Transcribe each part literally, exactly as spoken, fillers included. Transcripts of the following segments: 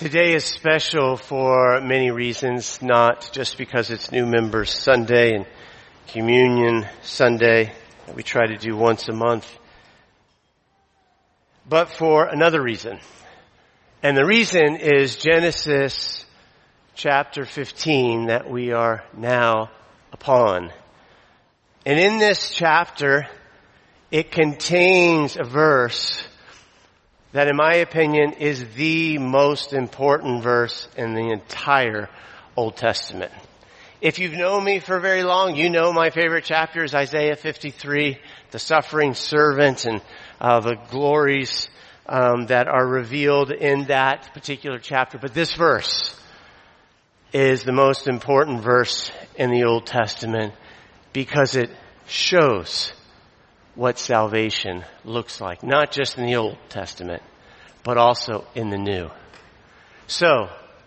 Today is special for many reasons, not just because it's New Members Sunday and Communion Sunday that we try to do once a month, but for another reason. And the reason is Genesis chapter fifteen that we are now upon. And in this chapter, it contains a verse that, in my opinion, is the most important verse in the entire Old Testament. If you've known me for very long, you know my favorite chapter is Isaiah fifty-three, the suffering servant and uh, the glories um, that are revealed in that particular chapter. But this verse is the most important verse in the Old Testament because it shows what salvation looks like, not just in the Old Testament, but also in the New. So,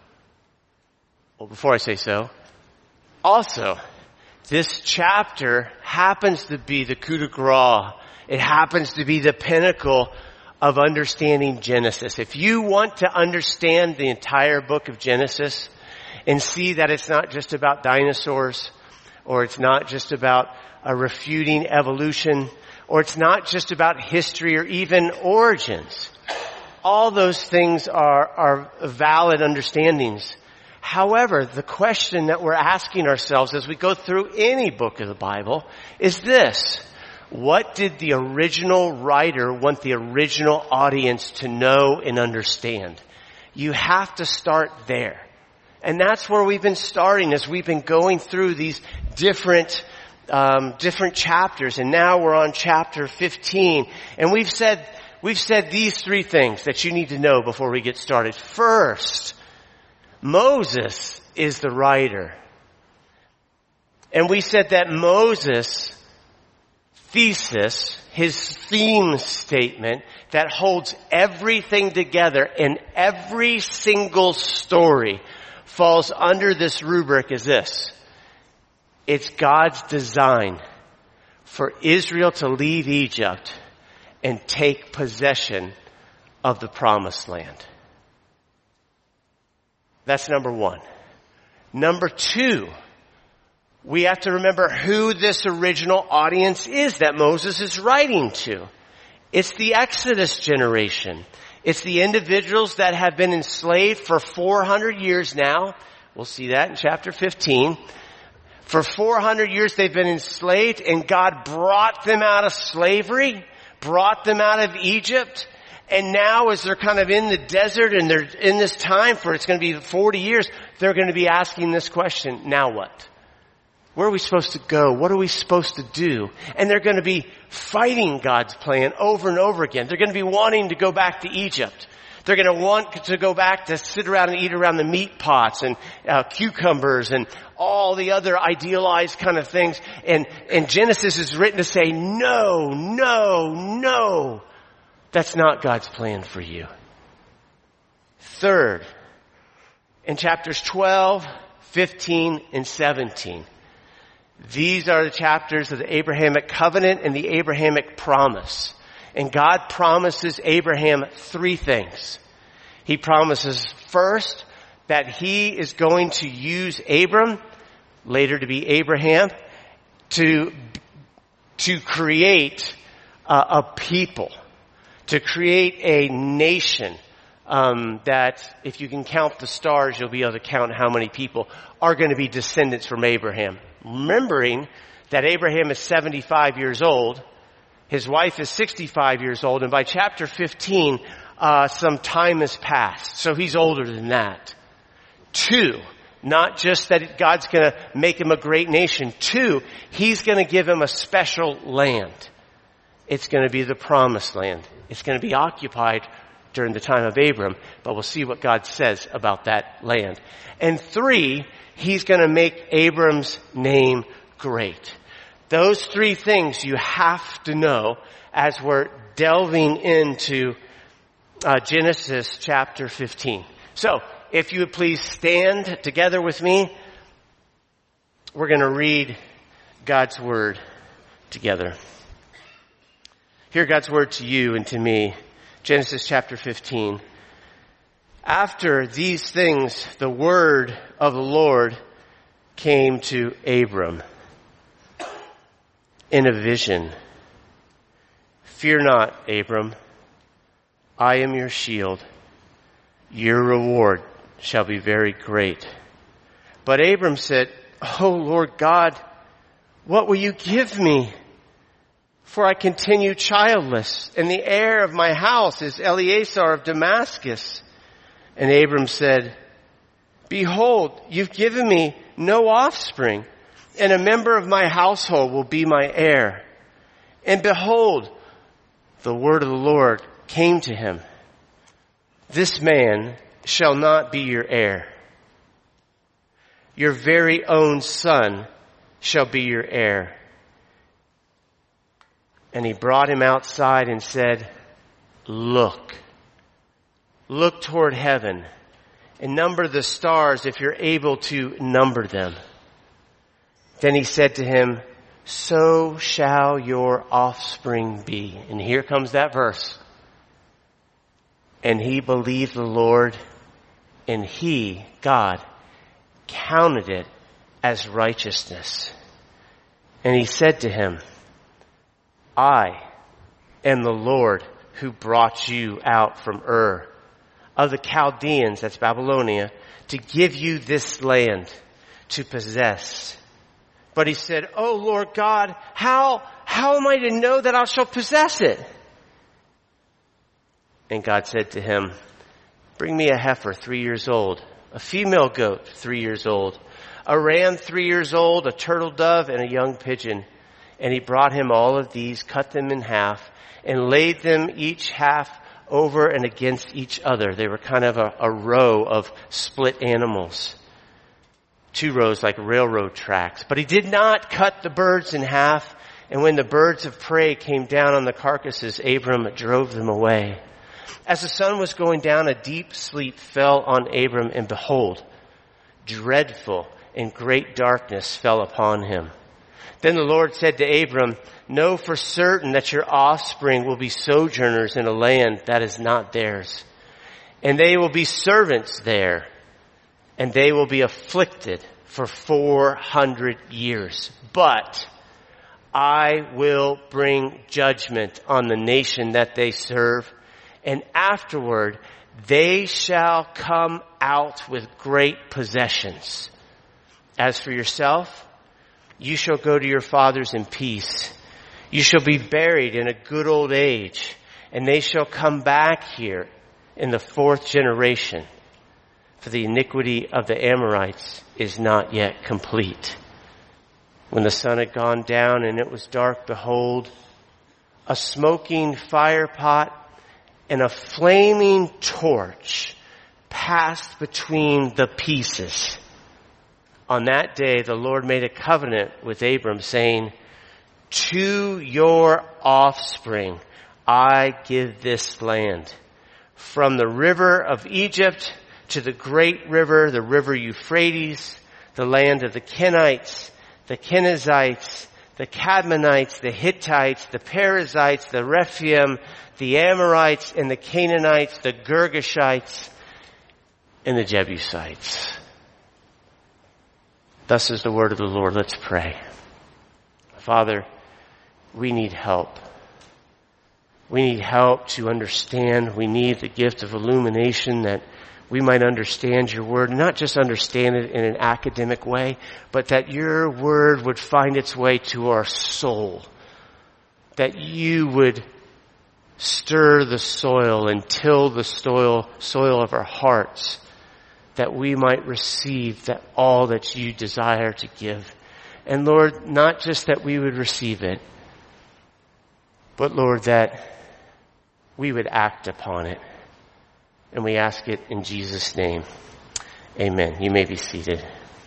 well, before I say so, also, this chapter happens to be the coup de grace. It happens to be the pinnacle of understanding Genesis. If you want to understand the entire book of Genesis and see that it's not just about dinosaurs, or it's not just about a refuting evolution, or it's not just about history or even origins. All those things are, are valid understandings. However, the question that we're asking ourselves as we go through any book of the Bible is this: what did the original writer want the original audience to know and understand? You have to start there. And that's where we've been starting as we've been going through these different Um, different chapters, and now we're on chapter fifteen, and we've said we've said these three things that you need to know before we get started. First, Moses is the writer, and we said that Moses' thesis, his theme statement that holds everything together in every single story, falls under this rubric is this: it's God's design for Israel to leave Egypt and take possession of the promised land. That's number one. Number two, we have to remember who this original audience is that Moses is writing to. It's the Exodus generation. It's the individuals that have been enslaved for four hundred years now. We'll see that in chapter fifteen. For four hundred years they've been enslaved, and God brought them out of slavery, brought them out of Egypt, and now as they're kind of in the desert and they're in this time for, it's going to be forty years, they're going to be asking this question: now what? Where are we supposed to go? What are we supposed to do? And they're going to be fighting God's plan over and over again. They're going to be wanting to go back to Egypt. They're going to want to go back to sit around and eat around the meat pots and uh, cucumbers and all the other idealized kind of things. And, and Genesis is written to say, no, no, no. That's not God's plan for you. Third, in chapters twelve, fifteen, and seventeen, these are the chapters of the Abrahamic covenant and the Abrahamic promise. And God promises Abraham three things. He promises first that he is going to use Abram, later to be Abraham, to, to create a, a people, to create a nation um, that, if you can count the stars, you'll be able to count how many people are going to be descendants from Abraham. Remembering that Abraham is seventy-five years old, his wife is sixty-five years old, and by chapter fifteen, uh, some time has passed. So he's older than that. Two, not just that God's going to make him a great nation. Two, he's going to give him a special land. It's going to be the promised land. It's going to be occupied during the time of Abram, but we'll see what God says about that land. And three, he's going to make Abram's name great. Those three things you have to know as we're delving into uh, Genesis chapter fifteen. So, if you would please stand together with me, we're going to read God's word together. Hear God's word to you and to me. Genesis chapter fifteen. After these things, the word of the Lord came to Abram in a vision. Fear not, Abram. I am your shield. Your reward shall be very great. But Abram said, O Lord God, what will you give me? For I continue childless, and the heir of my house is Eleazar of Damascus. And Abram said, Behold, you've given me no offspring, and a member of my household will be my heir. And behold, the word of the Lord came to him. This man shall not be your heir. Your very own son shall be your heir. And he brought him outside and said, Look, look toward heaven and number the stars if you're able to number them. Then he said to him, So shall your offspring be. And here comes that verse. And he believed the Lord, and he, God, counted it as righteousness. And he said to him, I am the Lord who brought you out from Ur of the Chaldeans, that's Babylonia, to give you this land to possess. But he said, Oh Lord God, how, how am I to know that I shall possess it? And God said to him, Bring me a heifer three years old, a female goat three years old, a ram three years old, a turtle dove, and a young pigeon. And he brought him all of these, cut them in half, and laid them each half over and against each other. They were kind of a, a row of split animals. Two rows like railroad tracks. But he did not cut the birds in half. And when the birds of prey came down on the carcasses, Abram drove them away. As the sun was going down, a deep sleep fell on Abram, and behold, dreadful and great darkness fell upon him. Then the Lord said to Abram, Know for certain that your offspring will be sojourners in a land that is not theirs, and they will be servants there, and they will be afflicted for four hundred years. But I will bring judgment on the nation that they serve, and afterward they shall come out with great possessions. As for yourself, you shall go to your fathers in peace. You shall be buried in a good old age, and they shall come back here in the fourth generation. For the iniquity of the Amorites is not yet complete. When the sun had gone down and it was dark, behold, a smoking fire pot and a flaming torch passed between the pieces. On that day, the Lord made a covenant with Abram, saying, To your offspring I give this land, from the river of Egypt to the great river, the river Euphrates, the land of the Kenites, the Kenizzites, the Cadmonites, the Hittites, the Perizzites, the Rephaim, the Amorites, and the Canaanites, the Girgashites, and the Jebusites. Thus is the word of the Lord. Let's pray. Father, we need help. We need help to understand. We need the gift of illumination that we might understand your word, not just understand it in an academic way, but that your word would find its way to our soul. That you would stir the soil and till the soil, soil of our hearts, that we might receive that all that you desire to give. And Lord, not just that we would receive it, but Lord, that we would act upon it. And we ask it in Jesus' name. Amen. You may be seated.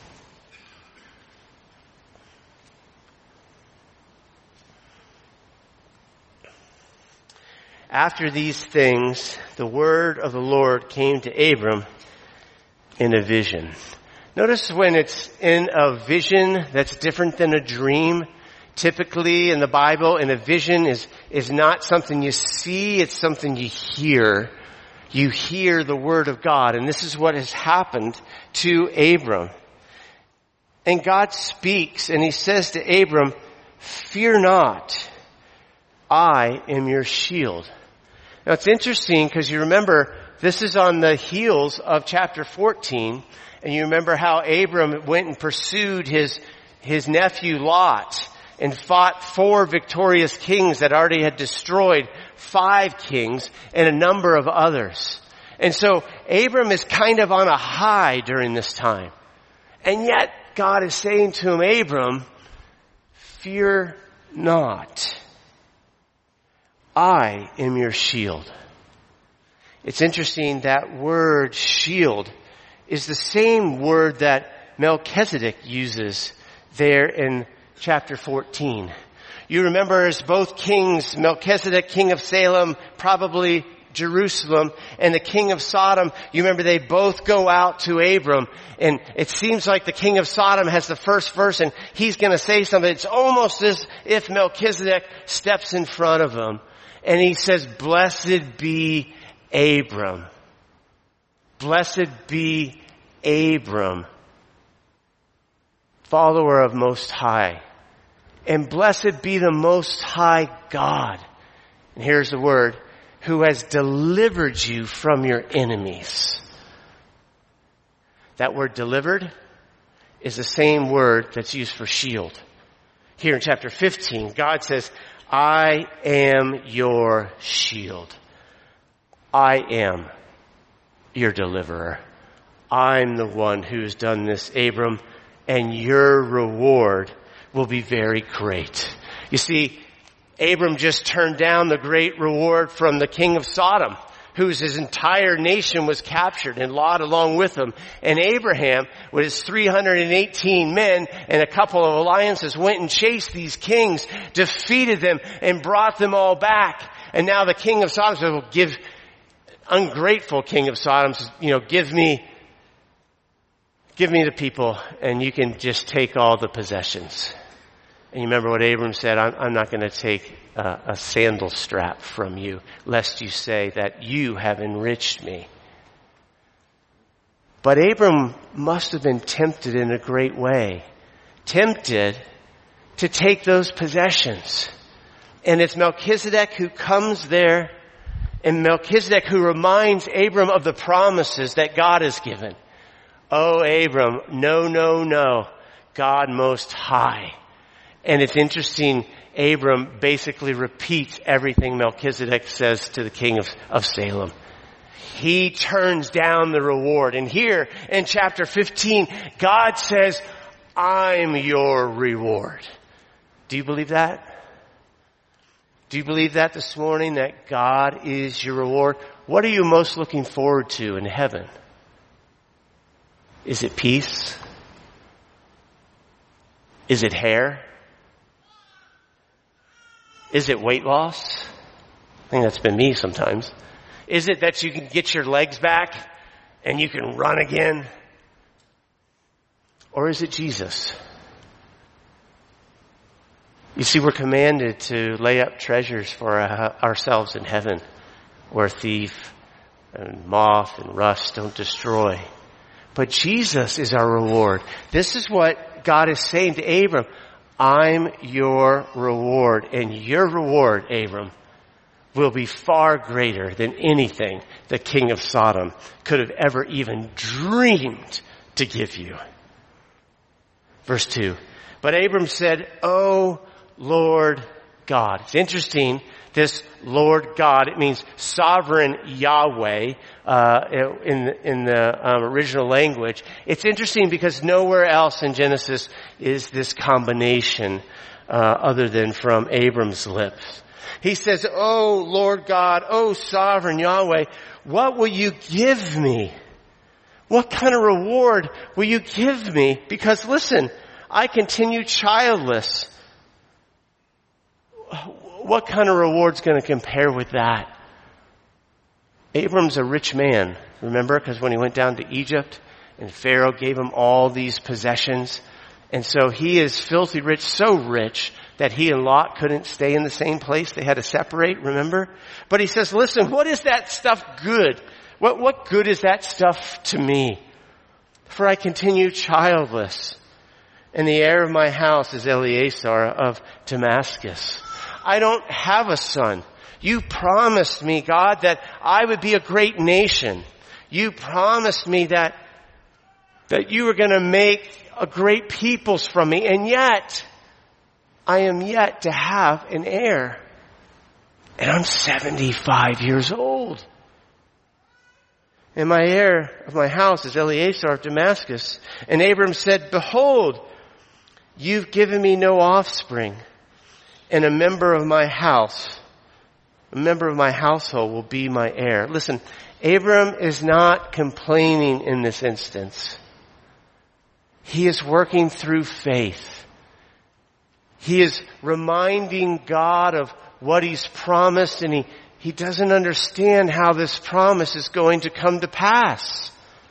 After these things, the word of the Lord came to Abram in a vision. Notice when it's in a vision that's different than a dream. Typically in the Bible, in a vision is, is not something you see, it's something you hear. you hear the word of God. And this is what has happened to Abram. And God speaks and he says to Abram, fear not, I am your shield. Now it's interesting because you remember this is on the heels of chapter fourteen. And you remember how Abram went and pursued his, his nephew Lot and fought four victorious kings that already had destroyed five kings and a number of others. And so Abram is kind of on a high during this time. And yet God is saying to him, Abram, fear not. I am your shield. It's interesting that word shield is the same word that Melchizedek uses there in chapter fourteen. You remember as both kings, Melchizedek, king of Salem, probably Jerusalem, and the king of Sodom, you remember they both go out to Abram, and it seems like the king of Sodom has the first verse, and he's going to say something. It's almost as if Melchizedek steps in front of him, and he says, blessed be Abram. Blessed be Abram, follower of Most High. And blessed be the Most High God. And here's the word, who has delivered you from your enemies. That word delivered is the same word that's used for shield. Here in chapter fifteen, God says, I am your shield. I am your deliverer. I'm the one who's done this, Abram, and your reward will be very great. You see, Abram just turned down the great reward from the king of Sodom, whose his entire nation was captured, and Lot along with him. And Abraham, with his three hundred eighteen men and a couple of alliances, went and chased these kings, defeated them, and brought them all back. And now the king of Sodom said, well, give, ungrateful king of Sodom says, you know, give me Give me the people, and you can just take all the possessions. And you remember what Abram said, I'm, I'm not going to take uh, a sandal strap from you, lest you say that you have enriched me. But Abram must have been tempted in a great way. Tempted to take those possessions. And it's Melchizedek who comes there, and Melchizedek who reminds Abram of the promises that God has given. Oh, Abram, no, no, no, God Most High. And it's interesting, Abram basically repeats everything Melchizedek says to the king of, of Salem. He turns down the reward. And here in chapter fifteen, God says, I'm your reward. Do you believe that? Do you believe that this morning, that God is your reward? What are you most looking forward to in heaven? Is it peace? Is it hair? Is it weight loss? I think that's been me sometimes. Is it that you can get your legs back and you can run again? Or is it Jesus? You see, we're commanded to lay up treasures for uh, ourselves in heaven, where thief and moth and rust don't destroy. But Jesus is our reward. This is what God is saying to Abram. I'm your reward, and your reward, Abram, will be far greater than anything the king of Sodom could have ever even dreamed to give you. Verse two. But Abram said, "O Lord God." It's interesting, this Lord God, it means sovereign Yahweh, uh, in, in the um, original language. It's interesting because nowhere else in Genesis is this combination, uh, other than from Abram's lips. He says, "Oh Lord God, oh sovereign Yahweh, what will you give me? What kind of reward will you give me? Because listen, I continue childless." What kind of reward's going to compare with that? Abram's a rich man, remember? Because when he went down to Egypt and Pharaoh gave him all these possessions. And so he is filthy rich, so rich that he and Lot couldn't stay in the same place. They had to separate, remember? But he says, listen, what is that stuff good What, what good is that stuff to me? For I continue childless, and the heir of my house is Eleazar of Damascus. I don't have a son. You promised me, God, that I would be a great nation. You promised me that, that you were going to make a great peoples from me, and yet I am yet to have an heir. And I'm seventy-five years old. And my heir of my house is Eleazar of Damascus. And Abram said, behold, you've given me no offspring, and a member of my house, a member of my household will be my heir. Listen, Abram is not complaining in this instance. He is working through faith. He is reminding God of what He's promised, and he, he doesn't understand how this promise is going to come to pass.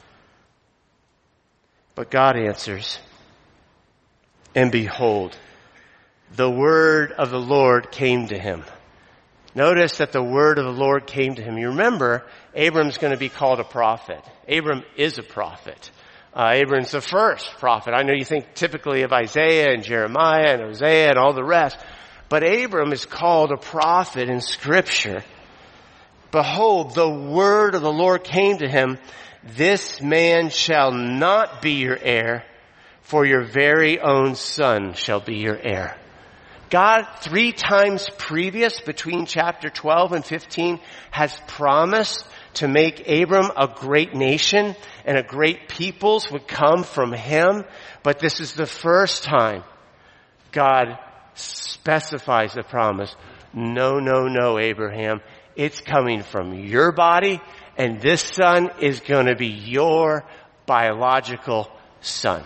But God answers, and behold, the word of the Lord came to him. Notice that the word of the Lord came to him. You remember, Abram's going to be called a prophet. Abram is a prophet. Uh, Abram's the first prophet. I know you think typically of Isaiah and Jeremiah and Hosea and all the rest, but Abram is called a prophet in Scripture. Behold, the word of the Lord came to him. This man shall not be your heir, for your very own son shall be your heir. God, three times previous, between chapter twelve and fifteen, has promised to make Abram a great nation, and a great peoples would come from him. But this is the first time God specifies the promise. No, no, no, Abraham. It's coming from your body, and this son is going to be your biological son.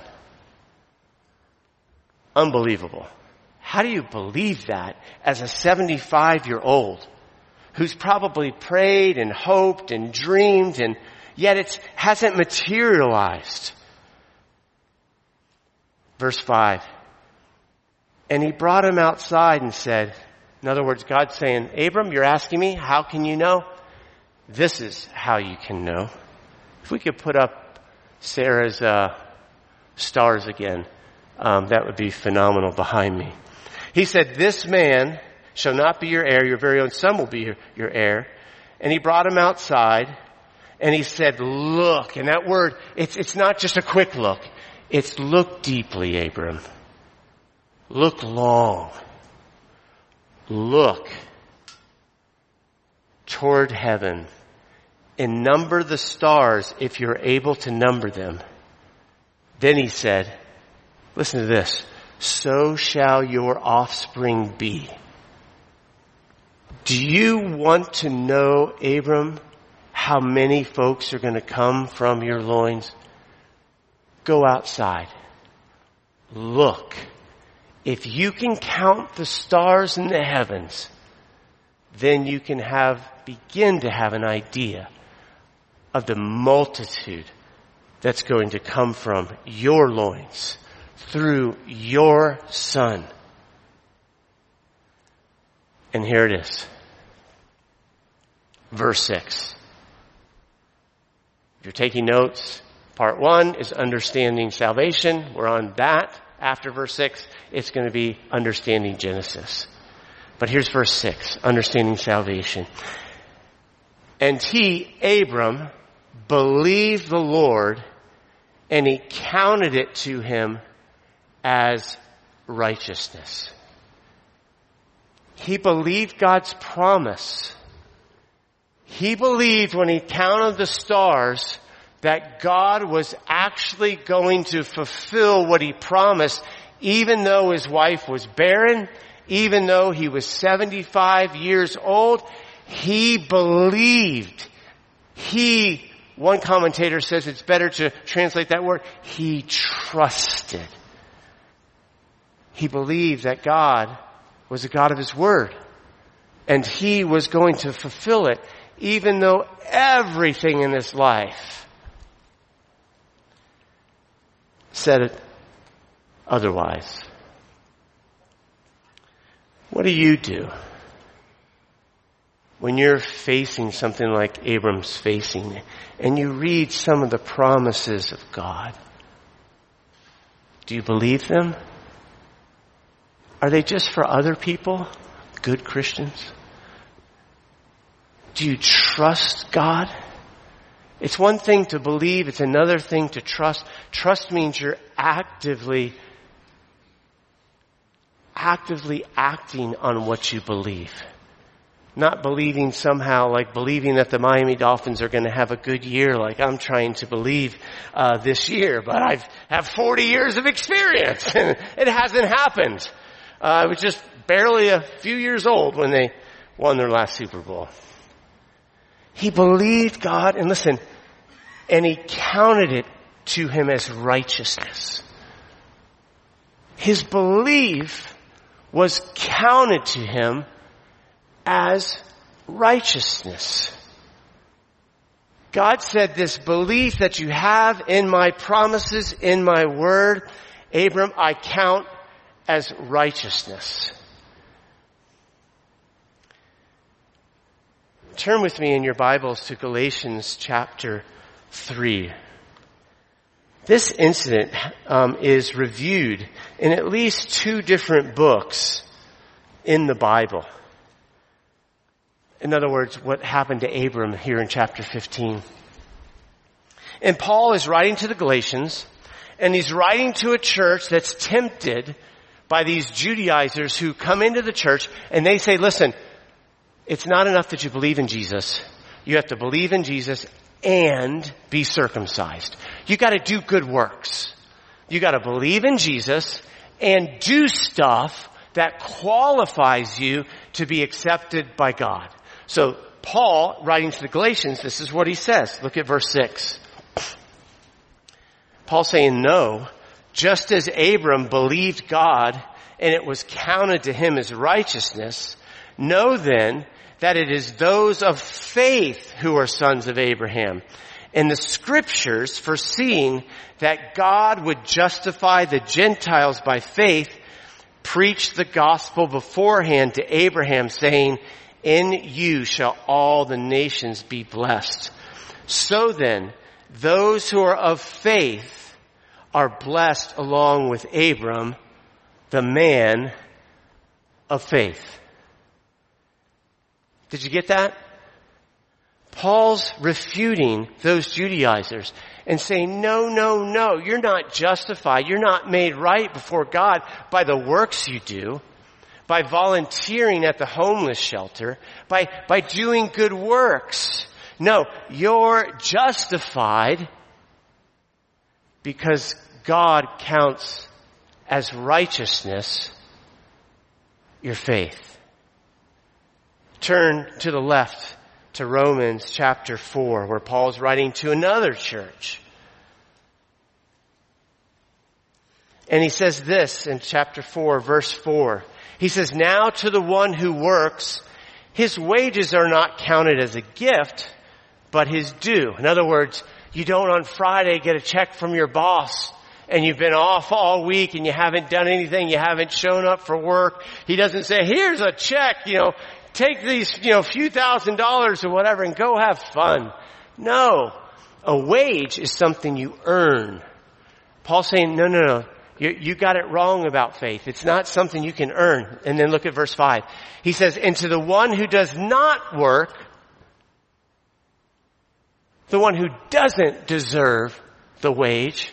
Unbelievable. How do you believe that as a seventy-five-year-old who's probably prayed and hoped and dreamed, and yet it hasn't materialized? Verse five. And he brought him outside and said, in other words, God's saying, Abram, you're asking me, how can you know? This is how you can know. If we could put up Sarah's uh, stars again, um, that would be phenomenal behind me. He said, this man shall not be your heir, your very own son will be your, your heir. And he brought him outside, and he said, look. And that word, it's, it's not just a quick look. It's look deeply, Abram. Look long. Look toward heaven and number the stars if you're able to number them. Then he said, listen to this, so shall your offspring be. Do you want to know, Abram, how many folks are going to come from your loins? Go outside. Look. If you can count the stars in the heavens, then you can have, begin to have an idea of the multitude that's going to come from your loins through your son. And here it is. Verse six. If you're taking notes, part one is understanding salvation. We're on that. After verse six, it's going to be understanding Genesis. But here's verse six, understanding salvation. And he, Abram, believed the Lord, and he counted it to him as righteousness. He believed God's promise. He believed when he counted the stars that God was actually going to fulfill what he promised, even though his wife was barren, even though he was seventy-five years old. He believed. He, one commentator says it's better to translate that word, he trusted. He believed that God was a God of his word, and he was going to fulfill it, even though everything in this life said it otherwise. What do you do when you're facing something like Abram's facing, and you read some of the promises of God, do you believe them? Are they just for other people, good Christians? Do you trust God? It's one thing to believe, it's another thing to trust. Trust means you're actively, actively acting on what you believe. Not believing somehow, like believing that the Miami Dolphins are going to have a good year, like I'm trying to believe uh, this year, but I have forty years of experience, and it hasn't happened. Uh, I was just barely a few years old when they won their last Super Bowl. He believed God, and listen, and he counted it to him as righteousness. His belief was counted to him as righteousness. God said, this belief that you have in my promises, in my word, Abram, I count as righteousness. Turn with me in your Bibles to Galatians chapter three. This incident um, is reviewed in at least two different books in the Bible. In other words, what happened to Abram here in chapter fifteen. And Paul is writing to the Galatians, and he's writing to a church that's tempted by these Judaizers who come into the church and they say, listen, it's not enough that you believe in Jesus. You have to believe in Jesus and be circumcised. You got to do good works. You got to believe in Jesus and do stuff that qualifies you to be accepted by God. So Paul, writing to the Galatians, this is what he says. Look at verse six. Paul saying, no, just as Abram believed God and it was counted to him as righteousness, know then that it is those of faith who are sons of Abraham. And the scriptures, foreseeing that God would justify the Gentiles by faith, preached the gospel beforehand to Abraham, saying, in you shall all the nations be blessed. So then, those who are of faith are blessed along with Abram, the man of faith. Did you get that? Paul's refuting those Judaizers and saying, no, no, no, you're not justified. You're not made right before God by the works you do, by volunteering at the homeless shelter, by, by doing good works. No, you're justified because God counts as righteousness your faith. Turn to the left to Romans chapter four, where Paul's writing to another church. And he says this in chapter four, verse four. He says, now to the one who works, his wages are not counted as a gift, but his due. In other words, you don't on Friday get a check from your boss and you've been off all week and you haven't done anything, you haven't shown up for work. He doesn't say, here's a check, you know, take these, you know, few thousand dollars or whatever and go have fun. No. A wage is something you earn. Paul's saying, no, no, no. You, you got it wrong about faith. It's not something you can earn. And then look at verse five. He says, and to the one who does not work, the one who doesn't deserve the wage,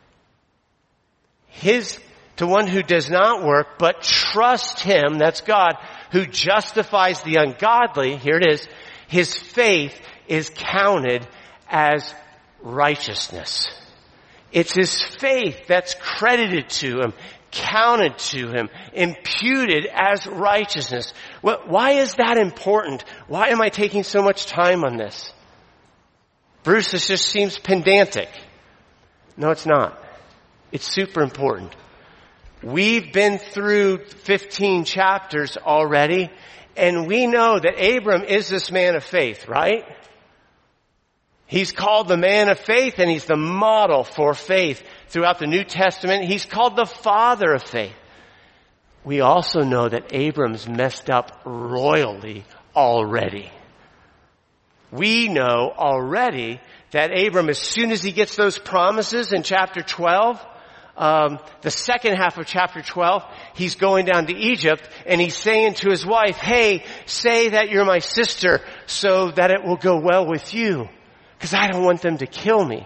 his, to one who does not work, but trust him, that's God, who justifies the ungodly, here it is, his faith is counted as righteousness. It's his faith that's credited to him, counted to him, imputed as righteousness. Well, why is that important? Why am I taking so much time on this? Bruce, this just seems pedantic. No, it's not. It's super important. We've been through fifteen chapters already, and we know that Abram is this man of faith, right? He's called the man of faith, and he's the model for faith throughout the New Testament. He's called the father of faith. We also know that Abram's messed up royally already. We know already that Abram, as soon as he gets those promises in chapter twelve, um, the second half of chapter twelve, he's going down to Egypt and he's saying to his wife, hey, say that you're my sister so that it will go well with you, because I don't want them to kill me.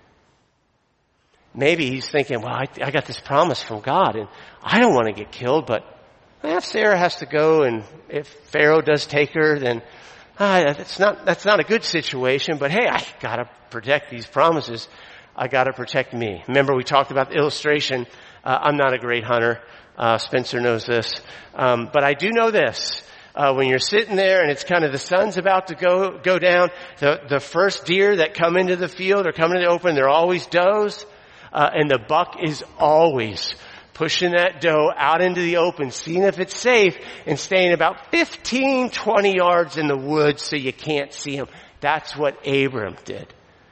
Maybe he's thinking, well, I, I got this promise from God and I don't want to get killed, but if Sarah has to go and if Pharaoh does take her, then uh, that's not, that's not a good situation, but hey, I gotta protect these promises. I gotta protect me. Remember we talked about the illustration. Uh, I'm not a great hunter. Uh, Spencer knows this. Um, but I do know this. Uh, when you're sitting there and it's kind of the sun's about to go, go down, the, the first deer that come into the field or come into the open, they're always does. Uh, and the buck is always pushing that doe out into the open, seeing if it's safe, and staying about fifteen, twenty yards in the woods so you can't see him. That's what Abram did.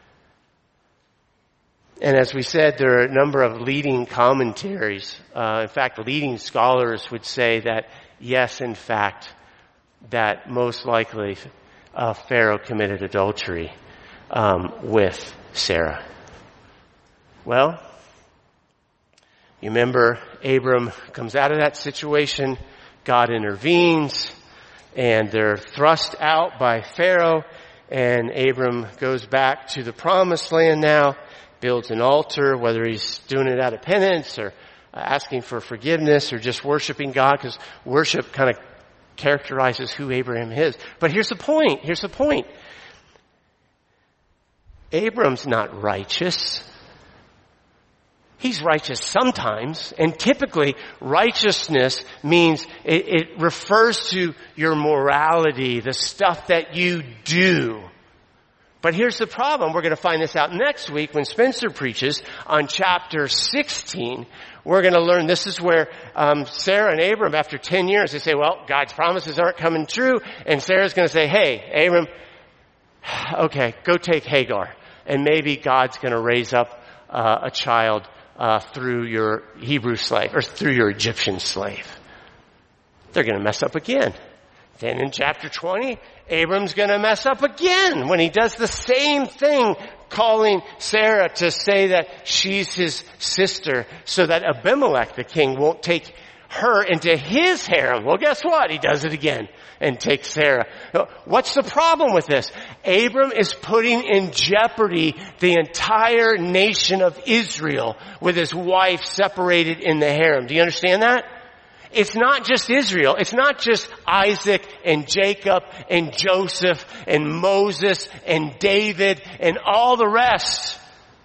And as we said, there are a number of leading commentaries. Uh, in fact, leading scholars would say that, yes, in fact, that most likely uh, Pharaoh committed adultery um, with Sarah. Well, you remember Abram comes out of that situation, God intervenes, and they're thrust out by Pharaoh, and Abram goes back to the promised land now, builds an altar, whether he's doing it out of penance or asking for forgiveness or just worshiping God, because worship kind of characterizes who Abraham is. But here's the point, here's the point. Abram's not righteous. He's righteous sometimes, and typically righteousness means it, it refers to your morality, the stuff that you do. But here's the problem. We're going to find this out next week when Spencer preaches on chapter sixteen. We're going to learn this is where um, Sarah and Abram, after ten years, they say, well, God's promises aren't coming true. And Sarah's going to say, hey, Abram, okay, go take Hagar. And maybe God's going to raise up uh, a child Uh, through your Hebrew slave, or through your Egyptian slave. They're going to mess up again. Then in chapter twenty, Abram's going to mess up again when he does the same thing, calling Sarah to say that she's his sister so that Abimelech, the king, won't take her into his harem. Well, guess what? He does it again and takes Sarah. What's the problem with this? Abram is putting in jeopardy the entire nation of Israel with his wife separated in the harem. Do you understand that? It's not just Israel. It's not just Isaac and Jacob and Joseph and Moses and David and all the rest.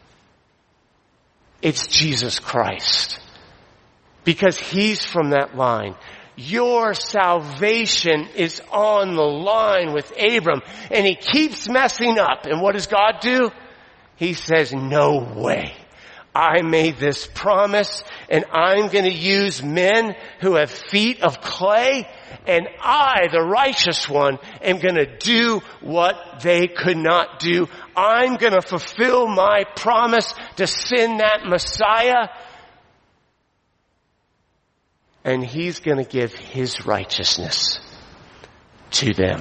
It's Jesus Christ. Because he's from that line. Your salvation is on the line with Abram. And he keeps messing up. And what does God do? He says, no way. I made this promise and I'm going to use men who have feet of clay. And I, the righteous one, am going to do what they could not do. I'm going to fulfill my promise to send that Messiah. And he's going to give his righteousness to them.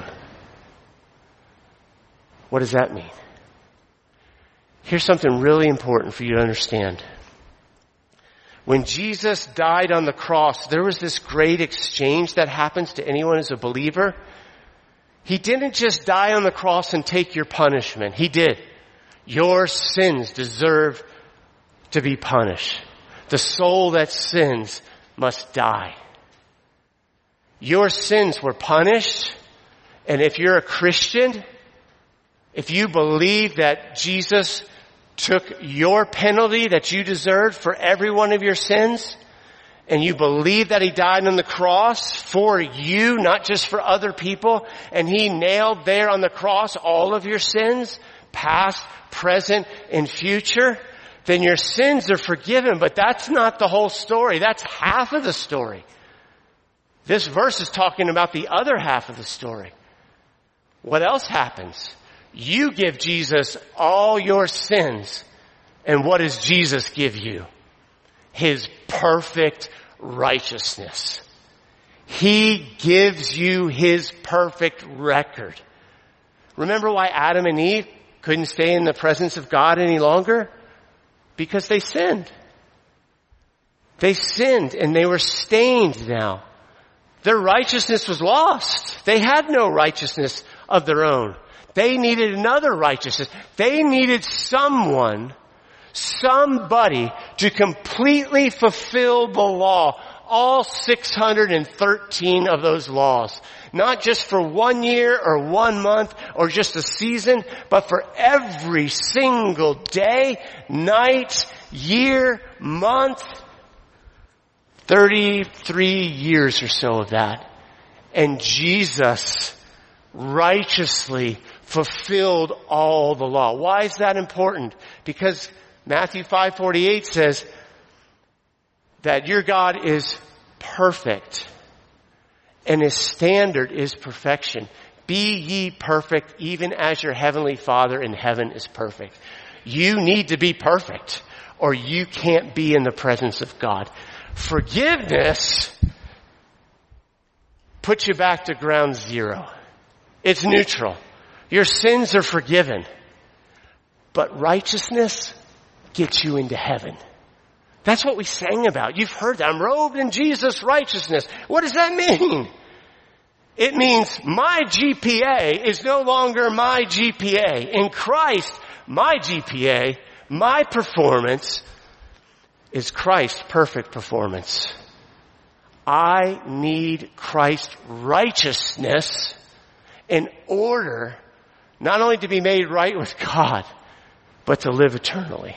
What does that mean? Here's something really important for you to understand. When Jesus died on the cross, there was this great exchange that happens to anyone as a believer. He didn't just die on the cross and take your punishment. He did. Your sins deserve to be punished. The soul that sins must die. Your sins were punished, and if you're a Christian, if you believe that Jesus took your penalty that you deserved for every one of your sins, and you believe that he died on the cross for you, not just for other people, and he nailed there on the cross all of your sins, past, present, and future, then your sins are forgiven. But that's not the whole story. That's half of the story. This verse is talking about the other half of the story. What else happens? You give Jesus all your sins. And what does Jesus give you? His perfect righteousness. He gives you his perfect record. Remember why Adam and Eve couldn't stay in the presence of God any longer? Because they sinned. They sinned and they were stained now. Their righteousness was lost. They had no righteousness of their own. They needed another righteousness. They needed someone, somebody to completely fulfill the law. All six hundred thirteen of those laws. Not just for one year or one month or just a season, but for every single day, night, year, month. thirty-three years or so of that. And Jesus righteously fulfilled all the law. Why is that important? Because Matthew five forty-eight says that your God is perfect and his standard is perfection. Be ye perfect even as your heavenly Father in heaven is perfect. You need to be perfect or you can't be in the presence of God. Forgiveness puts you back to ground zero. It's neutral. Your sins are forgiven. But righteousness gets you into heaven. That's what we sang about. You've heard that. I'm robed in Jesus' righteousness. What does that mean? It means my G P A is no longer my G P A. In Christ, my G P A, my performance is Christ's perfect performance. I need Christ's righteousness in order not only to be made right with God, but to live eternally.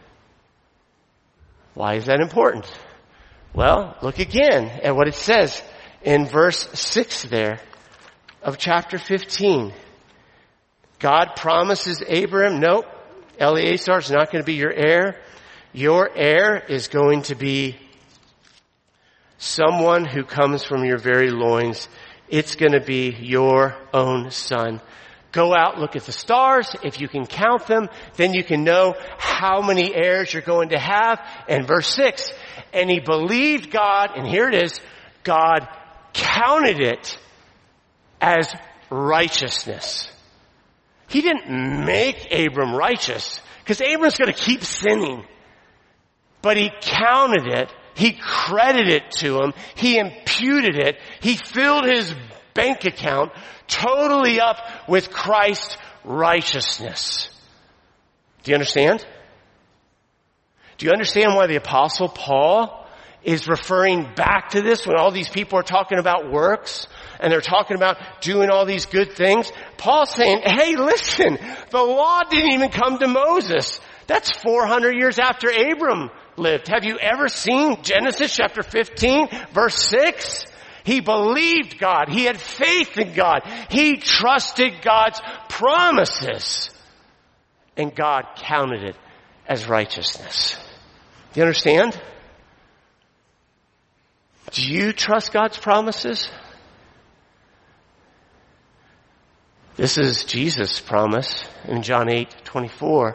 Why is that important? Well, look again at what it says in verse six there of chapter fifteen. God promises Abraham, nope, Eleazar is not going to be your heir. Your heir is going to be someone who comes from your very loins. It's going to be your own son. Go out, look at the stars. If you can count them, then you can know how many heirs you're going to have. And verse six, and he believed God, and here it is, God counted it as righteousness. He didn't make Abram righteous, because Abram's going to keep sinning. But he counted it, he credited it to him, he imputed it, he filled his bank account totally up with Christ's righteousness. Do you understand? Do you understand why the Apostle Paul is referring back to this when all these people are talking about works and they're talking about doing all these good things? Paul's saying, hey, listen, the law didn't even come to Moses. That's four hundred years after Abram lived. Have you ever seen Genesis chapter fifteen, verse six? He believed God. He had faith in God. He trusted God's promises. And God counted it as righteousness. Do you understand? Do you trust God's promises? This is Jesus' promise in John eight twenty-four.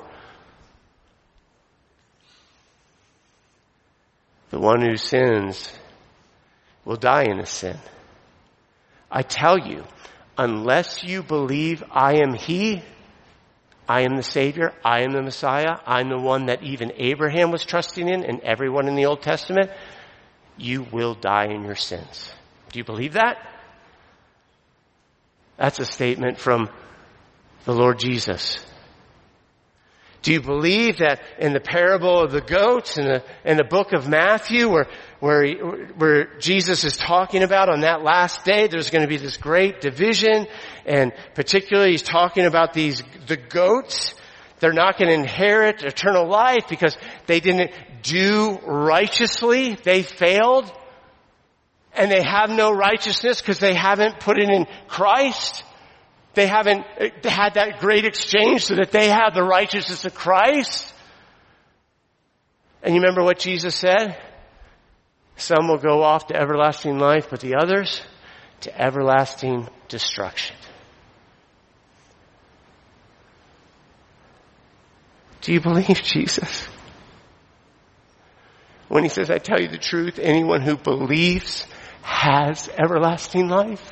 The one who sins will die in his sin. I tell you, unless you believe I am he, I am the Savior, I am the Messiah, I'm the one that even Abraham was trusting in and everyone in the Old Testament, you will die in your sins. Do you believe that? That's a statement from the Lord Jesus. Do you believe that in the parable of the goats in the, in the book of Matthew where, where, he, where Jesus is talking about on that last day, there's going to be this great division, and particularly he's talking about these, the goats, they're not going to inherit eternal life because they didn't do righteously, they failed, and they have no righteousness because they haven't put it in Christ. They haven't had that great exchange so that they have the righteousness of Christ. And you remember what Jesus said? Some will go off to everlasting life, but the others to everlasting destruction. Do you believe Jesus? When he says, I tell you the truth, anyone who believes, has everlasting life.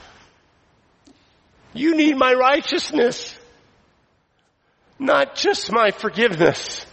You need my righteousness, not just my forgiveness.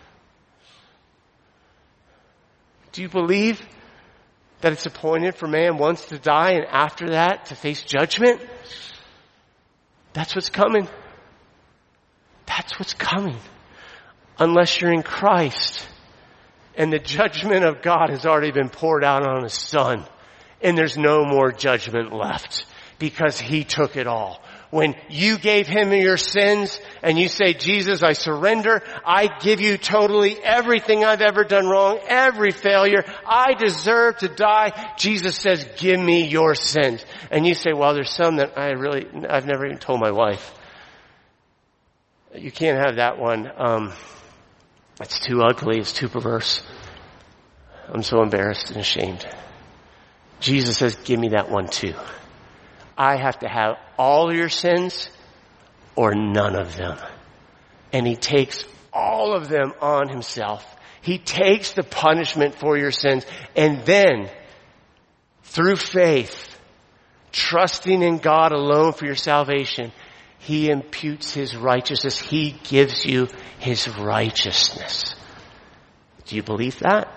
Do you believe that it's appointed for man once to die and after that to face judgment? That's what's coming. That's what's coming. Unless you're in Christ and the judgment of God has already been poured out on His Son and there's no more judgment left because He took it all. When you gave Him your sins and you say, Jesus, I surrender. I give you totally everything I've ever done wrong, every failure. I deserve to die. Jesus says, give me your sins. And you say, well, there's some that I really, I've never even told my wife. You can't have that one. Um, it's too ugly. It's too perverse. I'm so embarrassed and ashamed. Jesus says, give me that one too. I have to have all your sins or none of them. And He takes all of them on Himself. He takes the punishment for your sins. And then, through faith, trusting in God alone for your salvation, He imputes His righteousness. He gives you His righteousness. Do you believe that?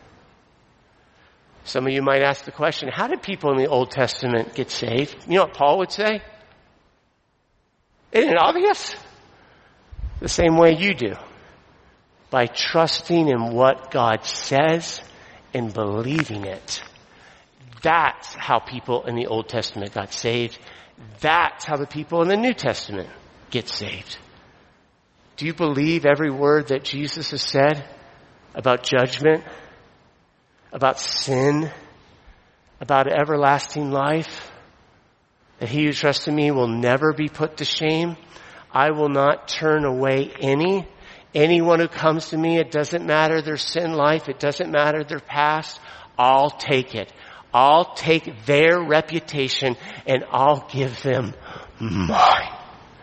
Some of you might ask the question, how did people in the Old Testament get saved? You know what Paul would say? Isn't it obvious? The same way you do. By trusting in what God says and believing it. That's how people in the Old Testament got saved. That's how the people in the New Testament get saved. Do you believe every word that Jesus has said about judgment? About sin, about everlasting life, that he who trusts in me will never be put to shame. I will not turn away any. Anyone who comes to me, it doesn't matter their sin life, it doesn't matter their past, I'll take it. I'll take their reputation and I'll give them mine.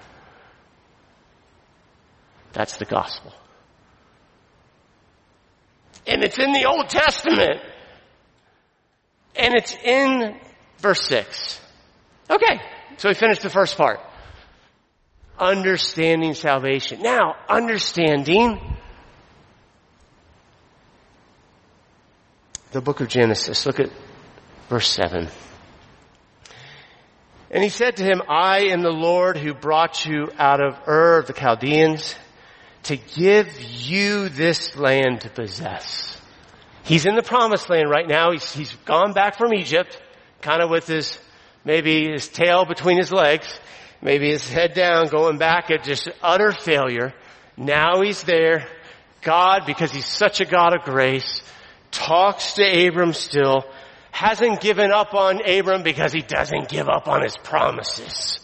That's the gospel. And it's in the Old Testament. And it's in verse six. Okay, so we finished the first part. Understanding salvation. Now, understanding the book of Genesis. Look at verse seven. And he said to him, I am the Lord who brought you out of Ur of the Chaldeans, to give you this land to possess. He's in the promised land right now. He's, he's gone back from Egypt, kind of with his, maybe his tail between his legs, maybe his head down, going back at just utter failure. Now he's there. God, because he's such a God of grace, talks to Abram still, hasn't given up on Abram because he doesn't give up on his promises.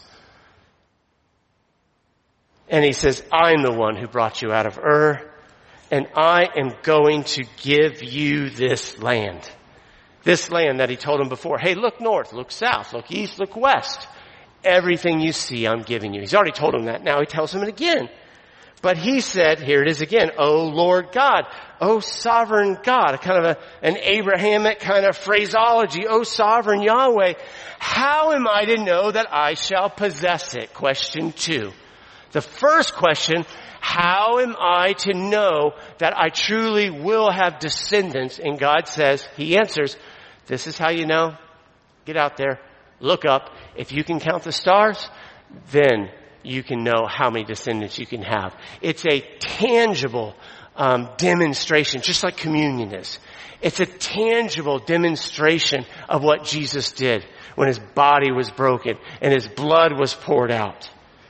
And he says, I'm the one who brought you out of Ur, and I am going to give you this land. This land that he told him before. Hey, look north, look south, look east, look west. Everything you see, I'm giving you. He's already told him that. Now he tells him it again. But he said, here it is again, O Lord God, O sovereign God, a kind of a, an Abrahamic kind of phraseology. O sovereign Yahweh, how am I to know that I shall possess it? Question two. The first question, how am I to know that I truly will have descendants? And God says, he answers, this is how you know. Get out there, look up. If you can count the stars, then you can know how many descendants you can have. It's a tangible um, demonstration, just like communion is. It's a tangible demonstration of what Jesus did when his body was broken and his blood was poured out.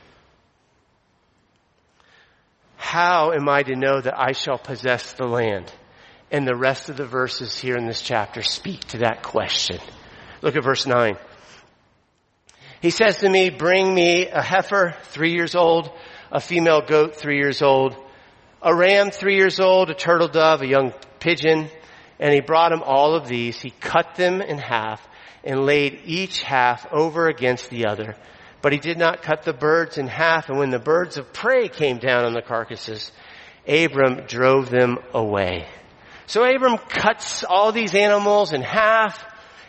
How am I to know that I shall possess the land? And the rest of the verses here in this chapter speak to that question. Look at verse nine. He says to me, bring me a heifer, three years old, a female goat, three years old, a ram, three years old, a turtle dove, a young pigeon. And he brought him all of these. He cut them in half and laid each half over against the other. But he did not cut the birds in half. And when the birds of prey came down on the carcasses, Abram drove them away. So Abram cuts all these animals in half.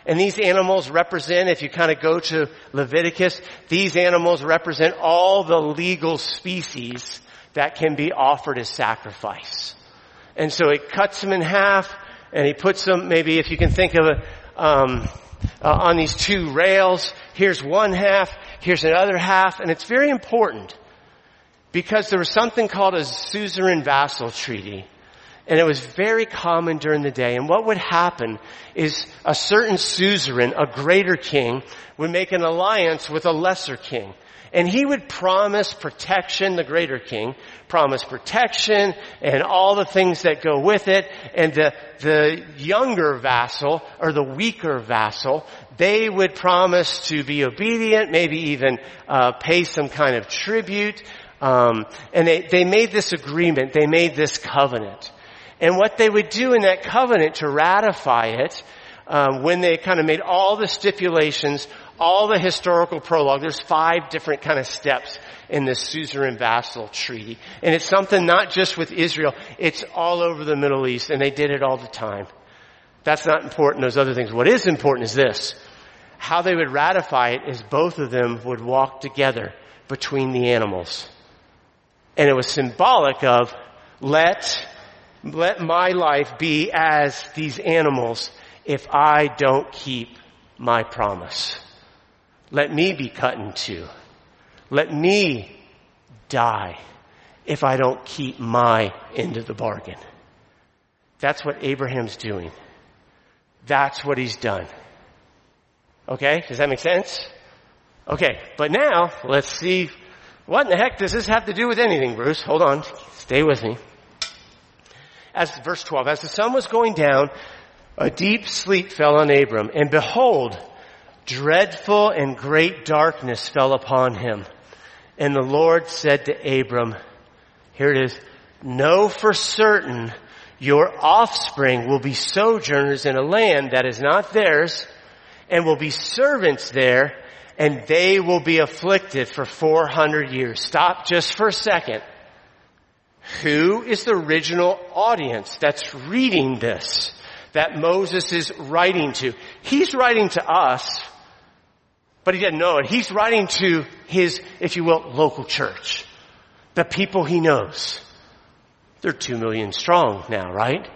And these animals represent, if you kind of go to Leviticus, these animals represent all the legal species that can be offered as sacrifice. And so he cuts them in half, and he puts them, maybe if you can think of it, um, uh, on these two rails. Here's one half, here's another half, and it's very important because there was something called a suzerain vassal treaty. And it was very common during the day. And what would happen is a certain suzerain, a greater king, would make an alliance with a lesser king. And he would promise protection, the greater king, promise protection and all the things that go with it. And the, the younger vassal, or the weaker vassal, they would promise to be obedient, maybe even uh, pay some kind of tribute. Um, and they, they made this agreement, they made this covenant. And what they would do in that covenant to ratify it, um, when they kind of made all the stipulations, all the historical prologue, there's five different kind of steps in this suzerain vassal treaty. And it's something not just with Israel, it's all over the Middle East, and they did it all the time. That's not important, those other things. What is important is this. How they would ratify it is both of them would walk together between the animals. And it was symbolic of, let... Let my life be as these animals if I don't keep my promise. Let me be cut in two. Let me die if I don't keep my end of the bargain. That's what Abraham's doing. That's what he's done. Okay? Does that make sense? Okay. But now, let's see, what in the heck does this have to do with anything, Bruce? Hold on. Stay with me. As verse twelve, as the sun was going down, a deep sleep fell on Abram, and behold, dreadful and great darkness fell upon him. And the Lord said to Abram, here it is, know for certain your offspring will be sojourners in a land that is not theirs, and will be servants there, and they will be afflicted for four hundred years. Stop just for a second. Who is the original audience that's reading this, that Moses is writing to? He's writing to us, but he doesn't know it. He's writing to his, if you will, local church, the people he knows. They're two million strong now, right?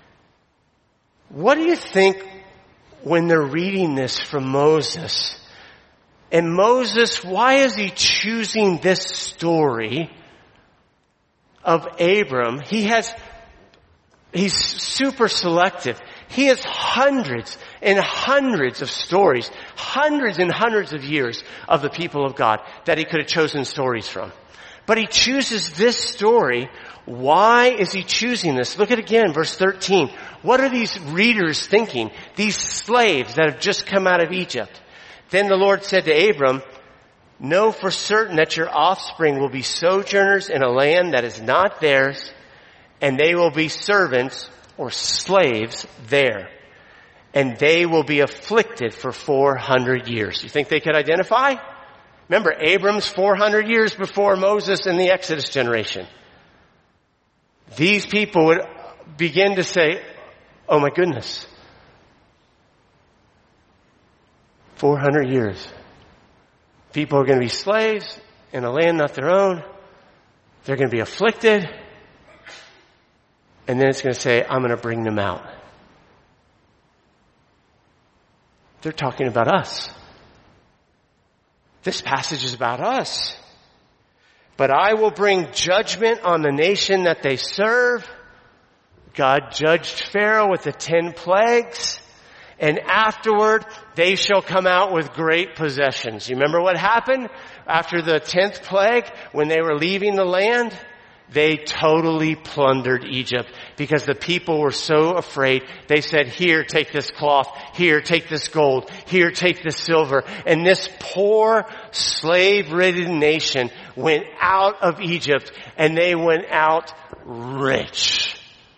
What do you think when they're reading this from Moses? And Moses, why is he choosing this story of Abram? He has, he's super selective. He has hundreds and hundreds of stories, hundreds and hundreds of years of the people of God that he could have chosen stories from. But he chooses this story. Why is he choosing this? Look at it again, verse thirteen. What are these readers thinking? These slaves that have just come out of Egypt. Then the Lord said to Abram, know for certain that your offspring will be sojourners in a land that is not theirs, and they will be servants or slaves there. And they will be afflicted for four hundred years. You think they could identify? Remember, Abram's four hundred years before Moses and the Exodus generation. These people would begin to say, oh my goodness, four hundred years. People are going to be slaves in a land not their own. They're going to be afflicted. And then it's going to say, I'm going to bring them out. They're talking about us. This passage is about us. But I will bring judgment on the nation that they serve. God judged Pharaoh with the ten plagues. And afterward, they shall come out with great possessions. You remember what happened after the tenth plague? When they were leaving the land, they totally plundered Egypt because the people were so afraid. They said, here, take this cloth. Here, take this gold. Here, take this silver. And this poor slave-ridden nation went out of Egypt, and they went out rich.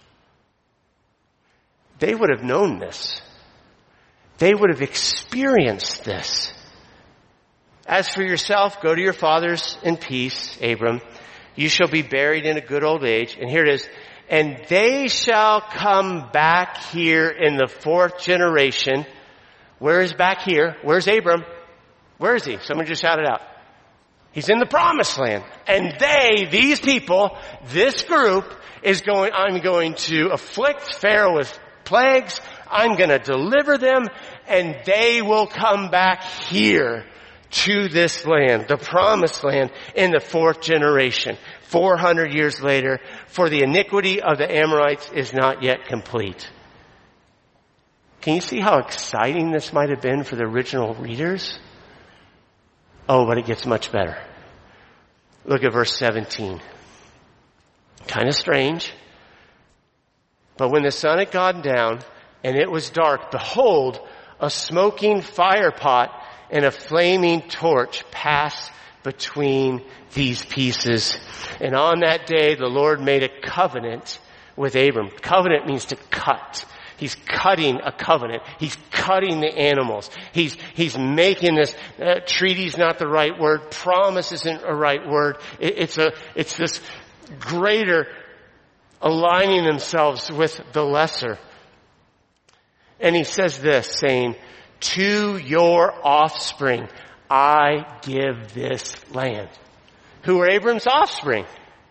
They would have known this. They would have experienced this. As for yourself, go to your fathers in peace, Abram. You shall be buried in a good old age. And here it is. And they shall come back here in the fourth generation Where is back here? Where's Abram? Where is he? Someone just shout it out. He's in the promised land. And they, these people, this group is going, I'm going to afflict Pharaoh with plagues. I'm going to deliver them, and they will come back here to this land, the promised land, in the fourth generation, four hundred years later, for the iniquity of the Amorites is not yet complete. Can you see how exciting this might have been for the original readers? Oh, but it gets much better. Look at verse seventeen. Kind of strange. But when the sun had gone down and it was dark, behold, a smoking fire pot and a flaming torch passed between these pieces. And on that day, the Lord made a covenant with Abram. Covenant means to cut. He's cutting a covenant. He's cutting the animals. He's, he's making this, uh, treaty's not the right word. Promise isn't a right word. It, it's a, it's this greater aligning themselves with the lesser. And he says this, saying, to your offspring, I give this land. Who are Abram's offspring?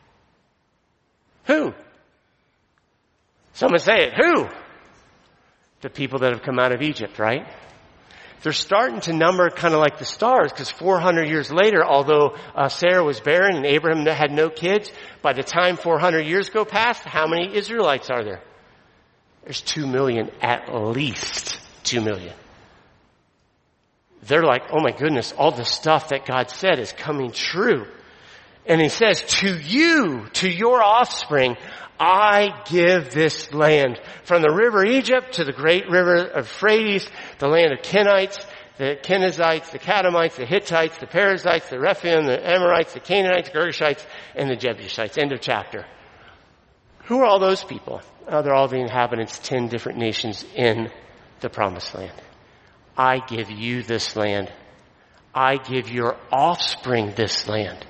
Who? Someone say it. Who? The people that have come out of Egypt, right? They're starting to number kind of like the stars, because four hundred years later, although uh, Sarah was barren and Abraham had no kids, by the time four hundred years go past, how many Israelites are there? There's two million, at least two million. They're like, oh my goodness, all the stuff that God said is coming true. And he says, to you, to your offspring, I give this land. From the river Egypt to the great river of Euphrates, the land of Kenites, the Kenizzites, the Kadmonites, the Hittites, the Perizzites, the Rephaim, the Amorites, the Canaanites, Girgashites, and the Jebusites. End of chapter. Who are all those people? Oh, they're all the inhabitants, ten different nations in the promised land. I give you this land. I give your offspring this land.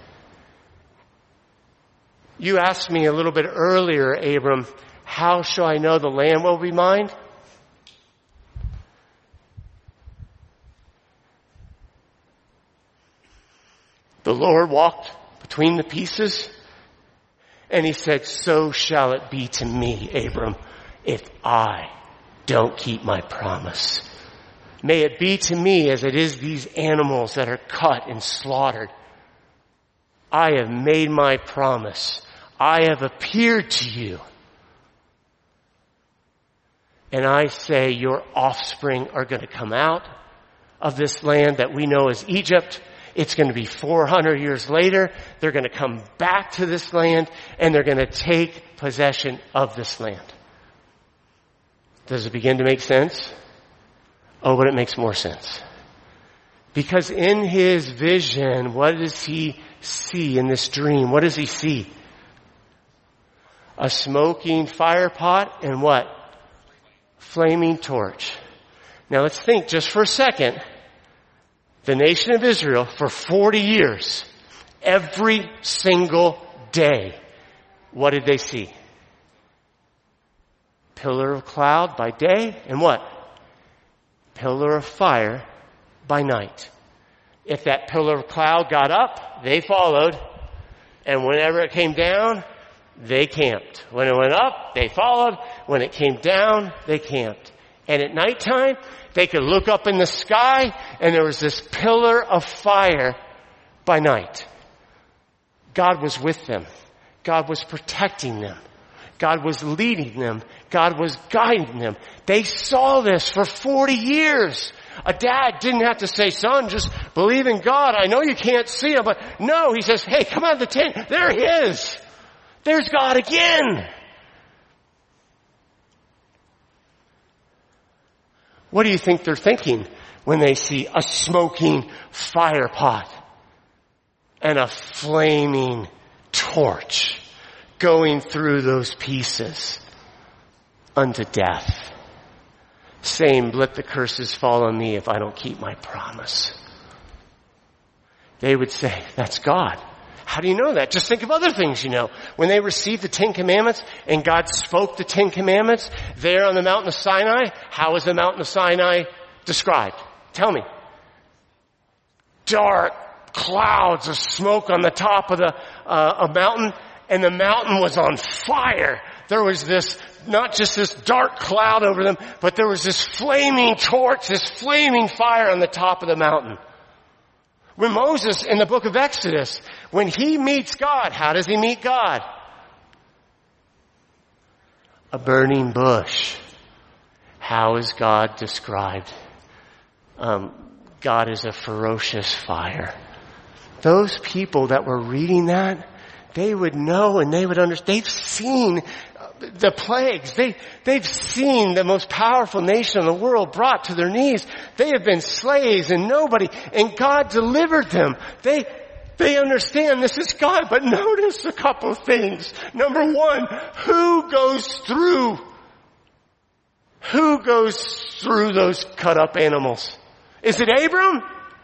You asked me a little bit earlier, Abram, how shall I know the land will be mine? The Lord walked between the pieces, and he said, so shall it be to me, Abram, if I don't keep my promise. May it be to me as it is these animals that are cut and slaughtered. I have made my promise. I have appeared to you. And I say your offspring are going to come out of this land that we know as Egypt. It's going to be four hundred years later. They're going to come back to this land and they're going to take possession of this land. Does it begin to make sense? Oh, but it makes more sense. Because in his vision, what does he see in this dream? What does he see? A smoking fire pot and what? Flaming torch. Now let's think just for a second. The nation of Israel for forty years, every single day, what did they see? Pillar of cloud by day and what? Pillar of fire by night. If that pillar of cloud got up, they followed. And whenever it came down, they camped. When it went up, they followed. When it came down, they camped. And at nighttime, they could look up in the sky, and there was this pillar of fire by night. God was with them. God was protecting them. God was leading them. God was guiding them. They saw this for forty years. A dad didn't have to say, son, just believe in God. I know you can't see him, but no, he says, hey, come out of the tent. There he is. There's God again. What do you think they're thinking when they see a smoking fire pot and a flaming torch going through those pieces unto death, saying, let the curses fall on me if I don't keep my promise? They would say, that's God. How do you know that? Just think of other things you know. When they received the Ten Commandments and God spoke the Ten Commandments there on the mountain of Sinai, how was the mountain of Sinai described? Tell me. Dark clouds of smoke on the top of the uh, a mountain, and the mountain was on fire. There was this, not just this dark cloud over them, but there was this flaming torch, this flaming fire on the top of the mountain. When Moses, in the book of Exodus, when he meets God, how does he meet God? A burning bush. How is God described? Um, God is a ferocious fire. Those people that were reading that, they would know and they would understand. They've seen the plagues. They, they've seen the most powerful nation in the world brought to their knees. They have been slaves and nobody, and God delivered them. They, they understand this is God, but notice a couple of things. Number one, who goes through, who goes through those cut up animals? Is it Abram?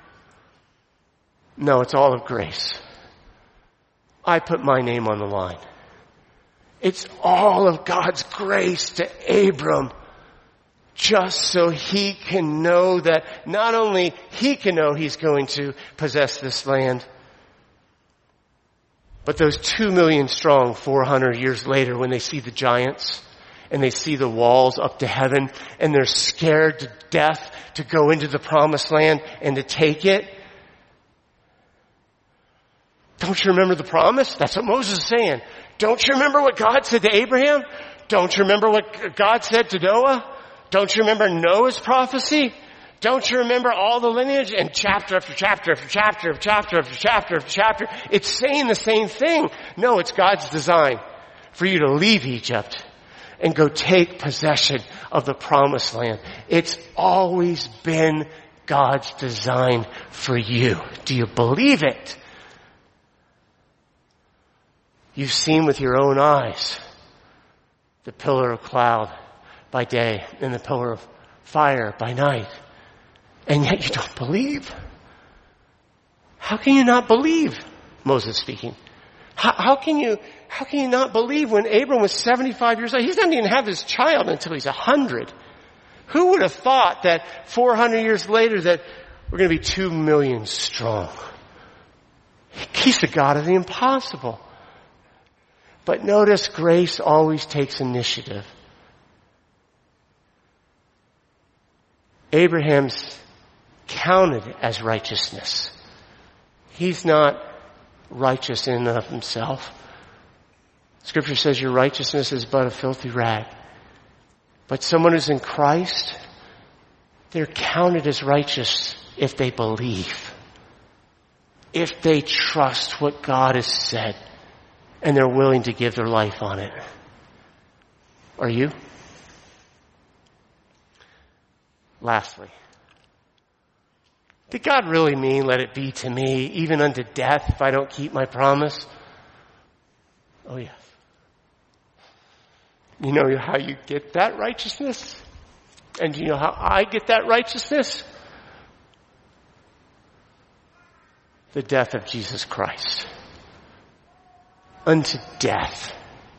No, it's all of grace. I put my name on the line. It's all of God's grace to Abram, just so he can know that not only he can know he's going to possess this land, but those two million strong four hundred years later when they see the giants and they see the walls up to heaven and they're scared to death to go into the promised land and to take it. Don't you remember the promise? That's what Moses is saying. Don't you remember what God said to Abraham? Don't you remember what God said to Noah? Don't you remember Noah's prophecy? Don't you remember all the lineage? And chapter after chapter after chapter after chapter after chapter after chapter, it's saying the same thing. No, it's God's design for you to leave Egypt and go take possession of the promised land. It's always been God's design for you. Do you believe it? You've seen with your own eyes the pillar of cloud by day and the pillar of fire by night. And yet you don't believe. How can you not believe? Moses speaking. How, how can you, how can you not believe when Abram was seventy-five years old? He's not even have his child until he's one hundred. Who would have thought that four hundred years later that we're going to be two million strong? He's the God of the impossible. But notice grace always takes initiative. Abraham's counted as righteousness. He's not righteous in and of himself. Scripture says your righteousness is but a filthy rag. But someone who's in Christ, they're counted as righteous if they believe. If they trust what God has said. And they're willing to give their life on it. Are you? Lastly, did God really mean let it be to me, even unto death, if I don't keep my promise? Oh yes. You know how you get that righteousness? And do you know how I get that righteousness? The death of Jesus Christ. Unto death.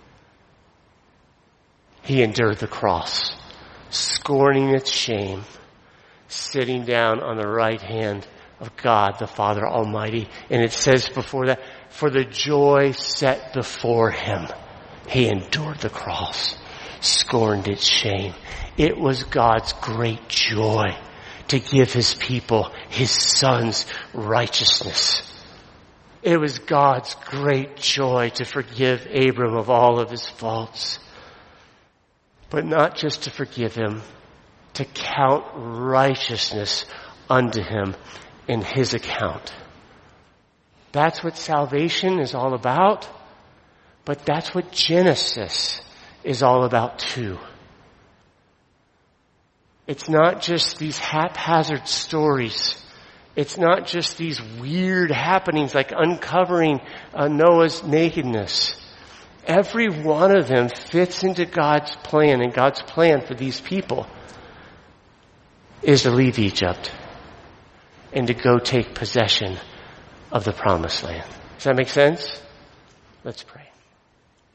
He endured the cross, scorning its shame, sitting down on the right hand of God, the Father Almighty. And it says before that, for the joy set before him, he endured the cross, scorned its shame. It was God's great joy to give his people, his son's righteousness. It was God's great joy to forgive Abram of all of his faults. But not just to forgive him, to count righteousness unto him in his account. That's what salvation is all about. But that's what Genesis is all about too. It's not just these haphazard stories. It's not just these weird happenings like uncovering uh, Noah's nakedness. Every one of them fits into God's plan, and God's plan for these people is to leave Egypt and to go take possession of the promised land. Does that make sense? Let's pray.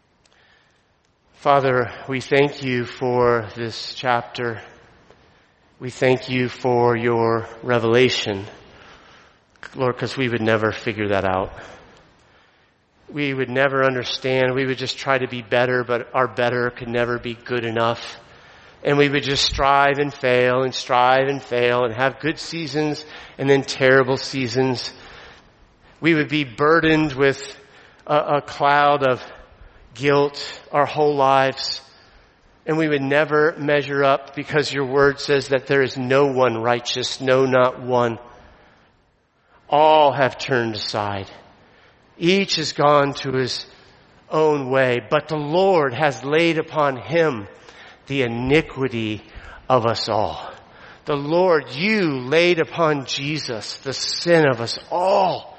Father, we thank you for this chapter. We thank you for your revelation, Lord, because we would never figure that out. We would never understand. We would just try to be better, but our better could never be good enough. And we would just strive and fail and strive and fail and have good seasons and then terrible seasons. We would be burdened with a, a cloud of guilt our whole lives. And we would never measure up because your word says that there is no one righteous, no, not one. All have turned aside. Each has gone to his own way, but the Lord has laid upon him the iniquity of us all. The Lord, you laid upon Jesus the sin of us all.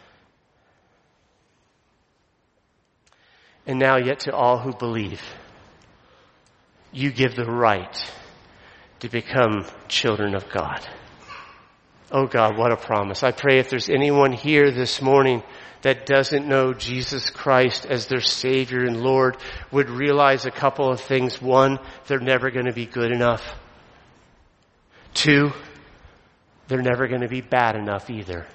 And now yet to all who believe, you give the right to become children of God. Oh God, what a promise. I pray if there's anyone here this morning that doesn't know Jesus Christ as their Savior and Lord, would realize a couple of things. One, they're never going to be good enough. Two, they're never going to be bad enough either.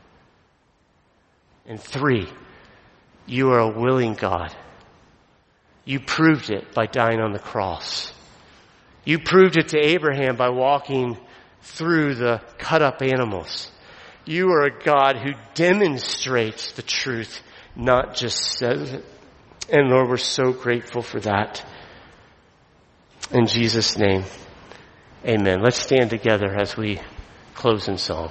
And three, you are a willing God. You proved it by dying on the cross. You proved it to Abraham by walking through the cut-up animals. You are a God who demonstrates the truth, not just says it. And Lord, we're so grateful for that. In Jesus' name, amen. Let's stand together as we close in song.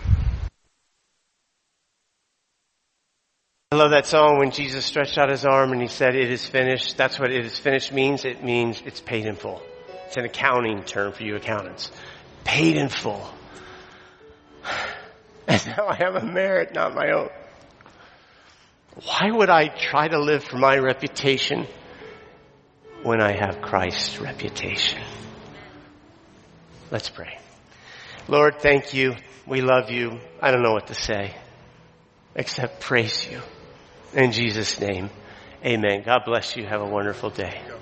I love that song when Jesus stretched out his arm and he said, "It is finished." That's what "it is finished" means. It means it's paid in full. It's an accounting term for you accountants. Paid in full. And now I have a merit, not my own. Why would I try to live for my reputation when I have Christ's reputation? Let's pray. Lord, thank you. We love you. I don't know what to say except praise you. In Jesus' name, amen. God bless you. Have a wonderful day.